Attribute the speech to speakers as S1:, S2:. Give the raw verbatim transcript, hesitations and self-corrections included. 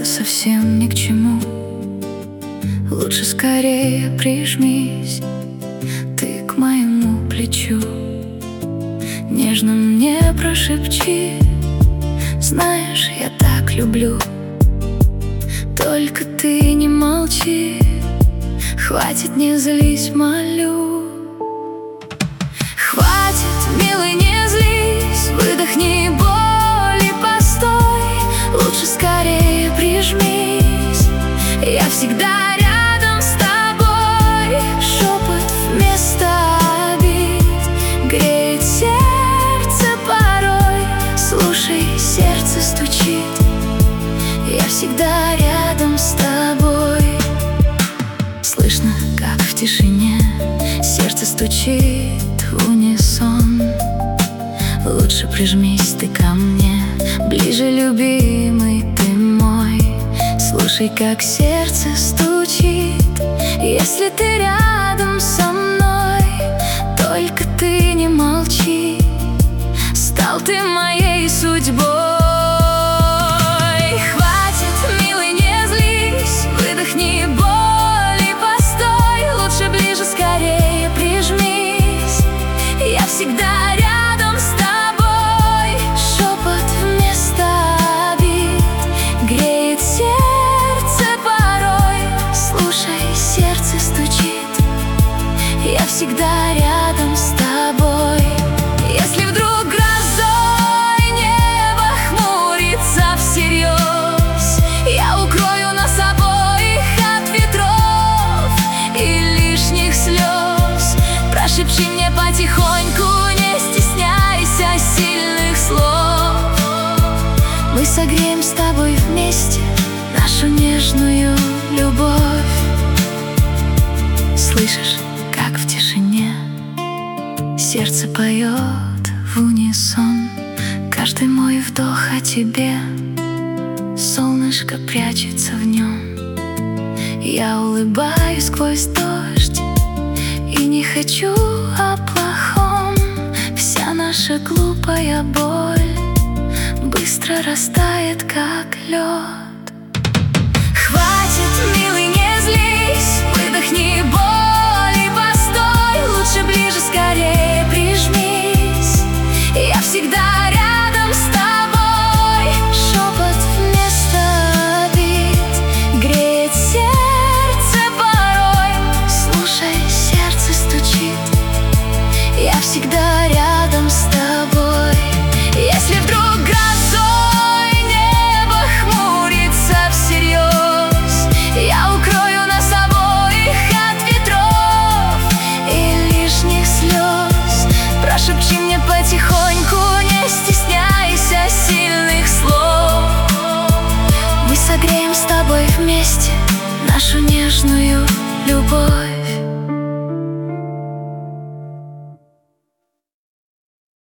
S1: совсем ни к чему. Лучше скорее прижмись ты к моему плечу, нежно мне прошепчи: знаешь, я так люблю. Только ты не молчи, хватит, не злись, молю. Хватит, милый, не злись, выдохни боль и постой. Лучше скорее прижмись, я всегда рядом с тобой. Шепот вместо обид греет сердце порой. Слушай, сердце стучит, я всегда рядом с тобой. Слышно, как в тишине сердце стучит в унисон. Лучше прижмись ты ко мне, ближе, любимый ты мой. Слушай, как сердце стучит, если ты рядом со мной. Только ты не молчи, стал ты моей судьбой. Хватит, милый, не злись, выдохни боль и постой. Лучше ближе, скорее прижмись, я всегда рядом с тобой. Шепот вместо обид греет сердце порой. Слушай, сердце стучит, я всегда рядом с тобой. Если вдруг грозой небо хмурится всерьез, я укрою нас обоих от ветров и лишних слез. Прошепчи мне потихоньку, не стесняйся сильных слов. Мы согреем с тобой вместе нашу нежную любовь. Слышишь, как в тишине сердце поет в унисон. Каждый мой вдох о тебе, солнышко прячется в нем. Я улыбаюсь сквозь дождь и не хочу о плохом. Вся наша глупая боль быстро растает, как лед. Хватит, милый, не злись, выдохни боль и постой. Лучше ближе, скорее прижмись, я всегда рядом с тобой. Шепот вместо обид греет сердце порой. Слушай, сердце стучит, я всегда рядом с тобой. Если вдруг грозой небо хмурится всерьез, я укрою нас обоих от ветров и лишних слез. Прошепчи мне потихоньку, не стесняйся сильных слов. Мы согреем с тобой вместе нашу нежную любовь.